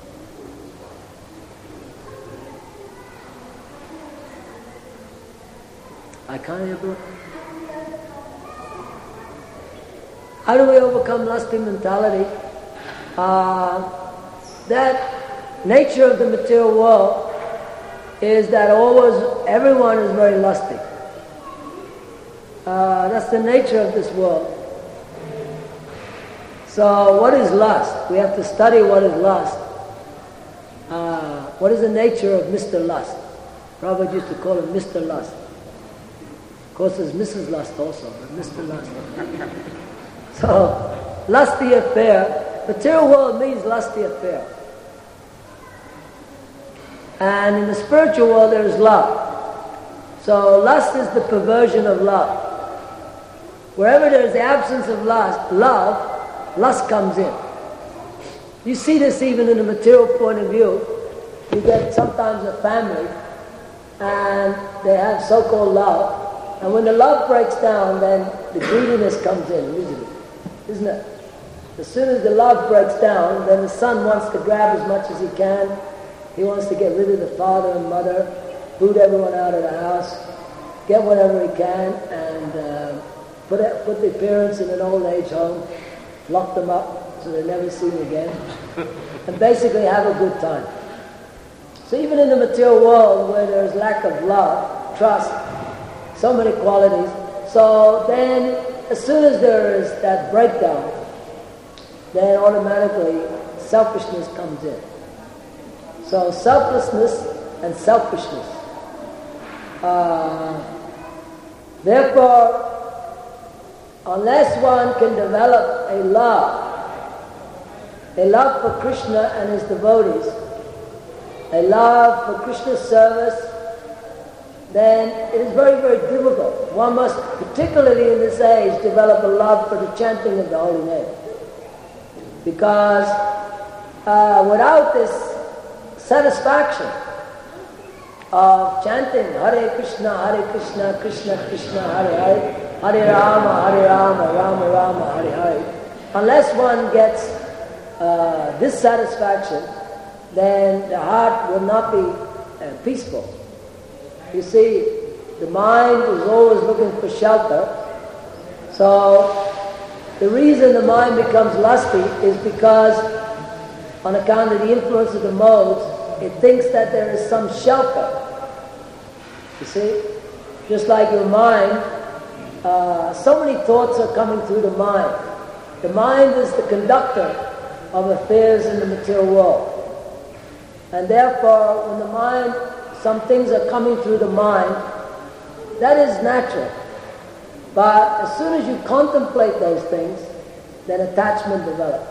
I can't hear you. How do we overcome lusty mentality? Uh, that nature of the material world is that always everyone is very lusty. Uh, that's the nature of this world. So what is lust? We have to study what is lust. Uh, what is the nature of Mister Lust? Prabhupada used to call him Mister Lust. Of course there's Missus Lust also, but Mister Lust. So, lusty affair. Material world means lusty affair. And in the spiritual world there is love. So lust is the perversion of love. Wherever there is the absence of lust, love, lust comes in. You see this even in the material point of view. You get sometimes a family and they have so-called love. And when the love breaks down, then the greediness comes in usually. Isn't it? As soon as the love breaks down, then the son wants to grab as much as he can. He wants to get rid of the father and mother, boot everyone out of the house, get whatever he can, and uh, put it, put the parents in an old age home, lock them up so they're never seen again, and basically have a good time. So even in the material world where there's lack of love, trust, so many qualities, so then as soon as there is that breakdown, then automatically selfishness comes in. So selflessness and selfishness. Uh, therefore, unless one can develop a love, a love for Krishna and his devotees, a love for Krishna's service, then it is very, very difficult. One must, particularly in this age, develop a love for the chanting of the holy name. Because uh, without this satisfaction of chanting Hare Krishna, Hare Krishna, Krishna Krishna, Hare Hare, Hare Rama, Hare Rama, Rama Rama, Hare Hare, unless one gets uh, this satisfaction, then the heart will not be uh, peaceful. You see, the mind is always looking for shelter. So the reason the mind becomes lusty is because on account of the influence of the modes, it thinks that there is some shelter. You see? Just like your mind, uh, so many thoughts are coming through the mind. The mind is the conductor of affairs in the material world. And therefore, when the mind, some things are coming through the mind, that is natural. But as soon as you contemplate those things, then attachment develops.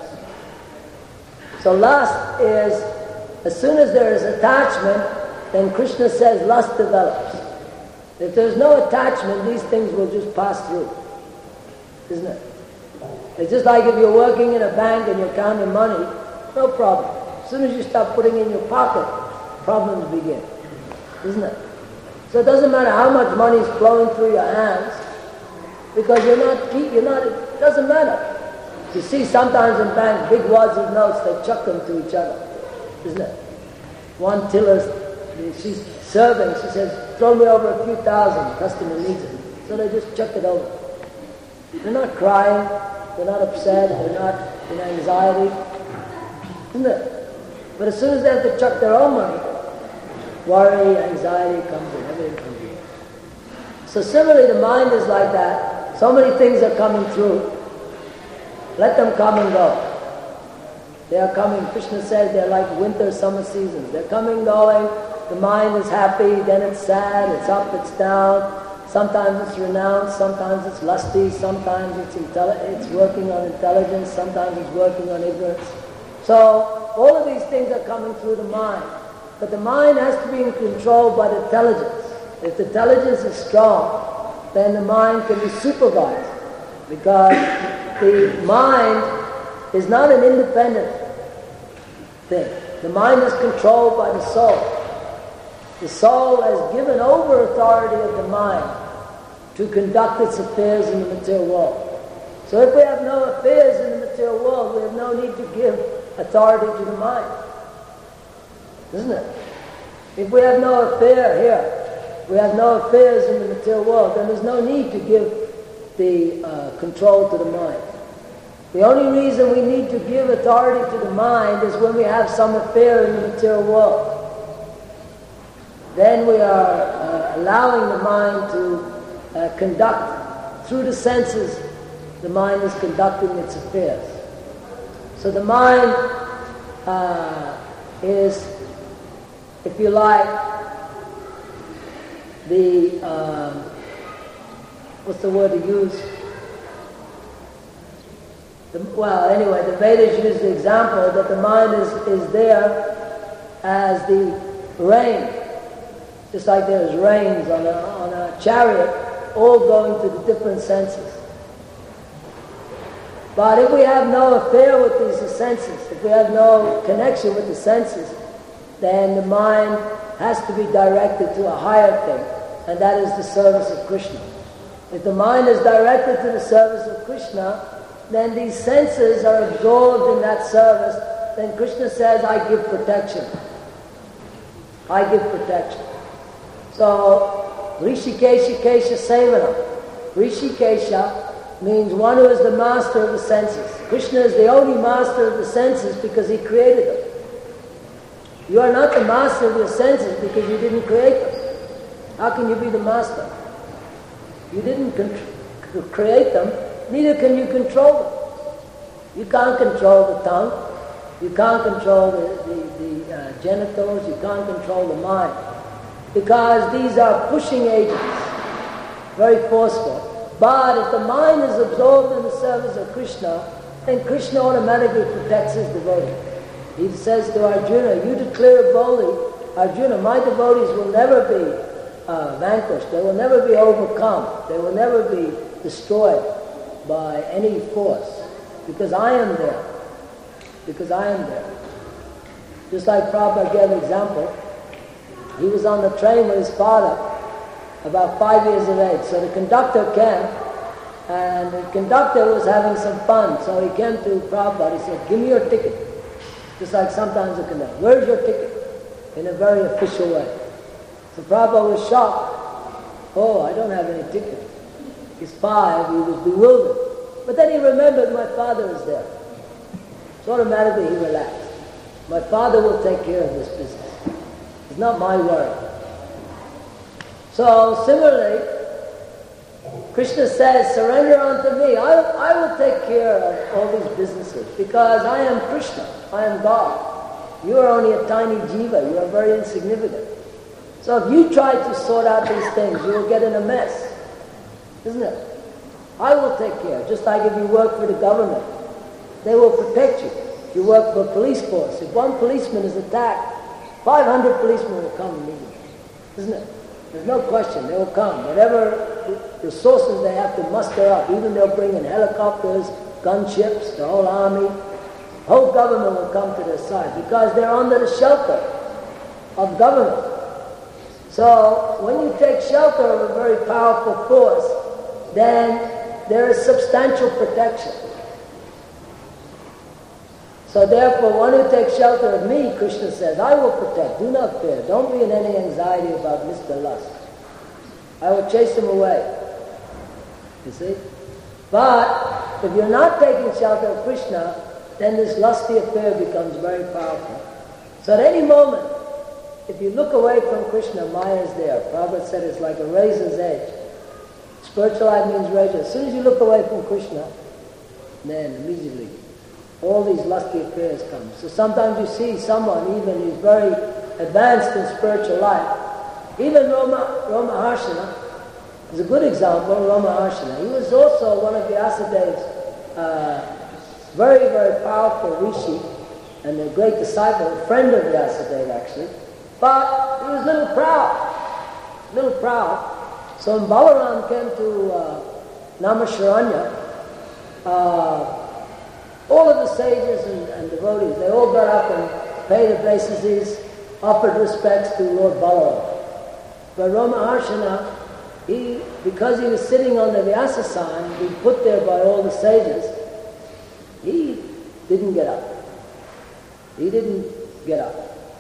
So lust is, as soon as there is attachment, then Krishna says lust develops. If there's no attachment, these things will just pass through. Isn't it? It's just like if you're working in a bank and you're counting money, no problem. As soon as you start putting in your pocket, problems begin. Isn't it? So it doesn't matter how much money is flowing through your hands, because you're not, you're not, it doesn't matter. You see sometimes in banks, big wads of notes, they chuck them to each other. Isn't it? One teller, she's serving, she says, throw me over a few thousand, the customer needs it. So they just chuck it over. They're not crying, they're not upset, they're not in anxiety. Isn't it? But as soon as they have to chuck their own money, worry, anxiety comes in, everything comes in. So similarly, the mind is like that. So many things are coming through. Let them come and go. They are coming. Krishna says they're like winter, summer seasons. They're coming, going. The mind is happy, then it's sad, it's up, it's down. Sometimes it's renounced, sometimes it's lusty, sometimes it's, intelli- it's working on intelligence, sometimes it's working on ignorance. So all of these things are coming through the mind. But the mind has to be controlled by the intelligence. If the intelligence is strong, then the mind can be supervised. Because the mind is not an independent thing. The mind is controlled by the soul. The soul has given over authority of the mind to conduct its affairs in the material world. So if we have no affairs in the material world, we have no need to give authority to the mind. Isn't it? If we have no affair here, we have no affairs in the material world, then there's no need to give the uh, control to the mind. The only reason we need to give authority to the mind is when we have some affair in the material world. Then we are uh, allowing the mind to uh, conduct, through the senses, the mind is conducting its affairs. So the mind uh, is, if you like, the, uh, what's the word to use? The, well, anyway, the Vedas use the example that the mind is, is there as the rain. Just like there's rains on a, on a chariot, all going to the different senses. But if we have no affair with these senses, if we have no connection with the senses, then the mind has to be directed to a higher thing, and that is the service of Krishna. If the mind is directed to the service of Krishna, then these senses are absorbed in that service. Then Krishna says, I give protection. I give protection. So, Rishikesha Kesha Sevana. Rishikesha means one who is the master of the senses. Krishna is the only master of the senses because he created them. You are not the master of your senses because you didn't create them. How can you be the master? You didn't con- create them, neither can you control them. You can't control the tongue, you can't control the, the, the uh, genitals, you can't control the mind. Because these are pushing agents, very forceful. But if the mind is absorbed in the service of Krishna, then Krishna automatically protects his devotee. He says to Arjuna, you declare boldly, Arjuna, my devotees will never be uh, vanquished, they will never be overcome, they will never be destroyed by any force, because I am there, because I am there. Just like Prabhupada gave an example, he was on the train with his father, about five years of age. So the conductor came, and the conductor was having some fun. So he came to Prabhupada, he said, give me your ticket. Just like sometimes the conductor, where's your ticket? In a very official way. So Prabhupada was shocked. Oh, I don't have any ticket. He's five, he was bewildered. But then he remembered my father is there. So automatically he relaxed. My father will take care of this business. It's not my worry. So similarly, Krishna says, surrender unto me. I, I will take care of all these businesses because I am Krishna. I am God. You are only a tiny jiva. You are very insignificant. So if you try to sort out these things, you will get in a mess. Isn't it? I will take care. Just like if you work for the government, they will protect you. If you work for a police force, if one policeman is attacked, five hundred policemen will come immediately. Isn't it? There's no question, they will come. Whatever resources they have to muster up, even they'll bring in helicopters, gunships, the whole army, the whole government will come to their side because they're under the shelter of government. So when you take shelter of a very powerful force, then there is substantial protection. So therefore, one who takes shelter of me, Krishna says, I will protect, do not fear. Don't be in any anxiety about Mister Lust. I will chase him away. You see? But if you're not taking shelter of Krishna, then this lusty affair becomes very powerful. So at any moment, if you look away from Krishna, Maya is there. Prabhupada said it's like a razor's edge. Spiritual life means razor. As soon as you look away from Krishna, then immediately all these lusty affairs come. So sometimes you see someone, even who's very advanced in spiritual life, even Roma, Roma Harshana, is a good example, Ramaharshana. He was also one of Vyasadev's uh, very, very powerful rishi and a great disciple, a friend of Vyasadeva actually. But he was a little proud, a little proud. So when Balaram came to uh, Naimisharanya, uh, all of the sages and, and devotees, they all got up and paid obeisances, offered respects to Lord Balaram. But Ramaharshana, he, because he was sitting on the Vyasasana, being put there by all the sages, he didn't get up. He didn't get up.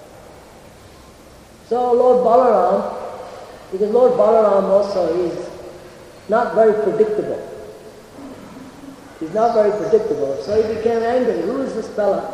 So Lord Balaram, because Lord Balaram also is not very predictable. He's not very predictable. So he became angry. Who is this fella?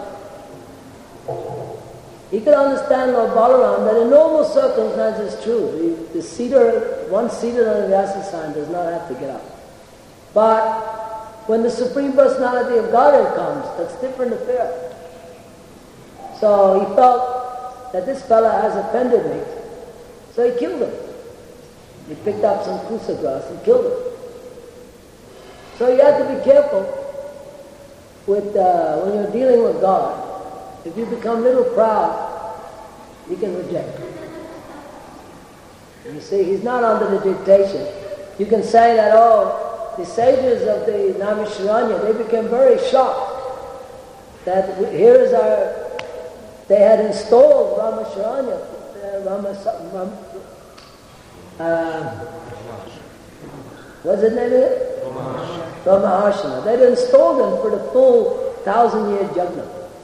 He could understand Lord Balaram that in normal circumstances it's true. The, the seater, one seated on the Vyasasana does not have to get up. But when the Supreme Personality of Godhead comes, that's a different affair. So he felt that this fella has offended me. So he killed him. He picked up some kusa grass and killed him. So you have to be careful with uh, when you're dealing with God. If you become a little proud, you can reject him. You see, he's not under the dictation. You can say that, oh, the sages of the Naimisharanya, they became very shocked that here is our, they had installed Ramacharanya, uh, Rama, Ram, uh, what's his name again? Ramaharshana. They'd installed him for the full thousand-year Yajna.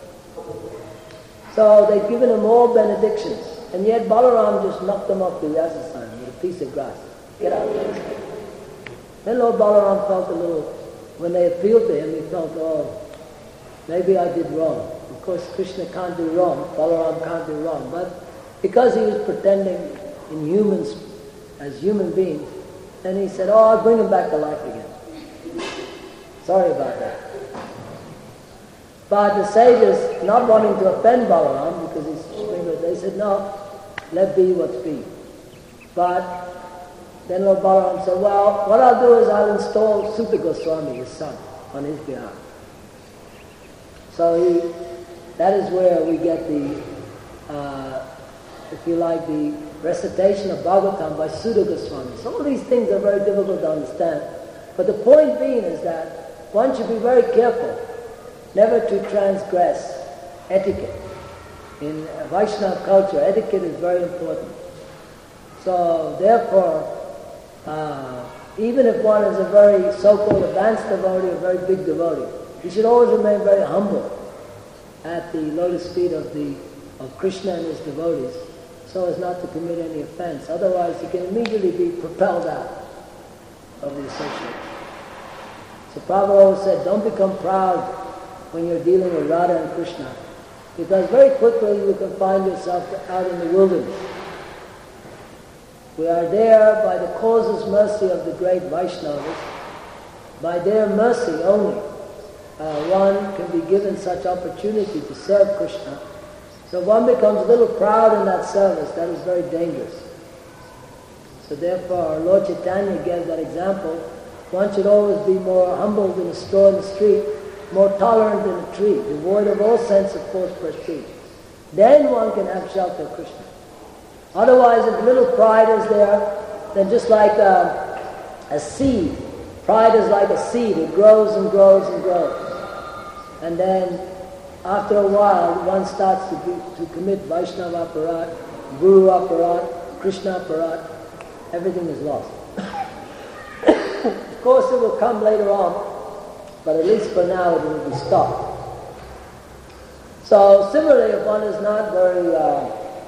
So they'd given him all benedictions, and yet Balaram just knocked him off the Vyasasana with a piece of grass. Get out. Then Lord Balaram felt a little, when they appealed to him, he felt, oh, maybe I did wrong. Of course, Krishna can't do wrong, Balaram can't do wrong, but because he was pretending in humans, as human beings, then he said, oh, I'll bring him back to life again. Sorry about that. But the sages, not wanting to offend Balaram, because he's Supreme, they said, no, let be what's be. But then Lord Balaram said, well, what I'll do is I'll install Suta Goswami, his son, on his behalf. So he, that is where we get the, uh, if you like, the recitation of Bhagavatam by Suta Goswami. Some of these things are very difficult to understand. But the point being is that one should be very careful never to transgress etiquette. In Vaishnava culture, etiquette is very important. So therefore, uh, even if one is a very so-called advanced devotee, a very big devotee, he should always remain very humble at the lotus feet of the of Krishna and his devotees, so as not to commit any offense. Otherwise, he can immediately be propelled out of the association. So Prabhupada always said, don't become proud when you're dealing with Radha and Krishna, because very quickly you can find yourself out in the wilderness. We are there by the causeless mercy of the great Vaishnavas. By their mercy only, uh, one can be given such opportunity to serve Krishna. So one becomes a little proud in that service. That is very dangerous. So therefore, Lord Chaitanya gave that example. One should always be more humble than a straw in the street, more tolerant than a tree, devoid of all sense of false prestige. Then one can have shelter of Krishna. Otherwise, if little pride is there, then just like a, a seed, pride is like a seed. It grows and grows and grows. And then, after a while, one starts to, be, to commit Vaishnava aparat, Guru aparat, Krishna aparat. Everything is lost. Of course, it will come later on, but at least for now, it will be stopped. So, similarly, if one is not very, uh,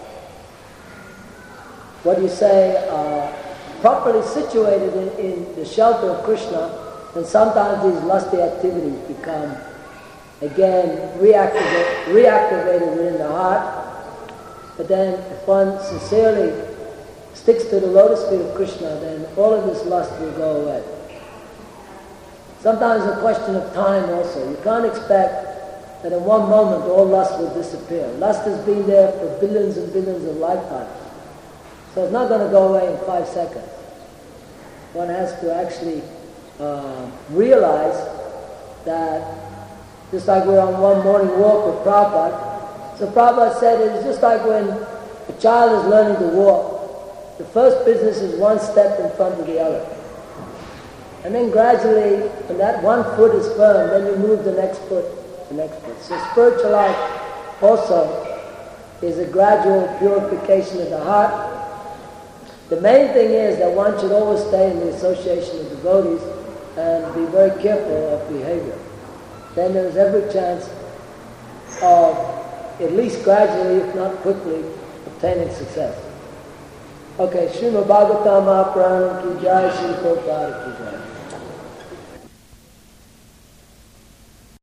what do you say, uh, properly situated in, in the shelter of Krishna, then sometimes these lusty activities become, again, reactivate, reactivated within the heart. But then, if one sincerely sticks to the lotus feet of Krishna, then all of this lust will go away. Sometimes it's a question of time also. You can't expect that in one moment all lust will disappear. Lust has been there for billions and billions of lifetimes. So it's not going to go away in five seconds. one has to actually uh, realize that just like we're on one morning walk with Prabhupada, so Prabhupada said it's just like when a child is learning to walk. The first business is one step in front of the other. And then gradually, when that one foot is firm, then you move the next foot, the next foot. So spiritual life also is a gradual purification of the heart. The main thing is that one should always stay in the association of devotees and be very careful of behavior. Then there is every chance of, at least gradually, if not quickly, obtaining success. Okay, Srimad Bhagavatam Mahapuranam ki jai, Sri Prabhupada ki jai.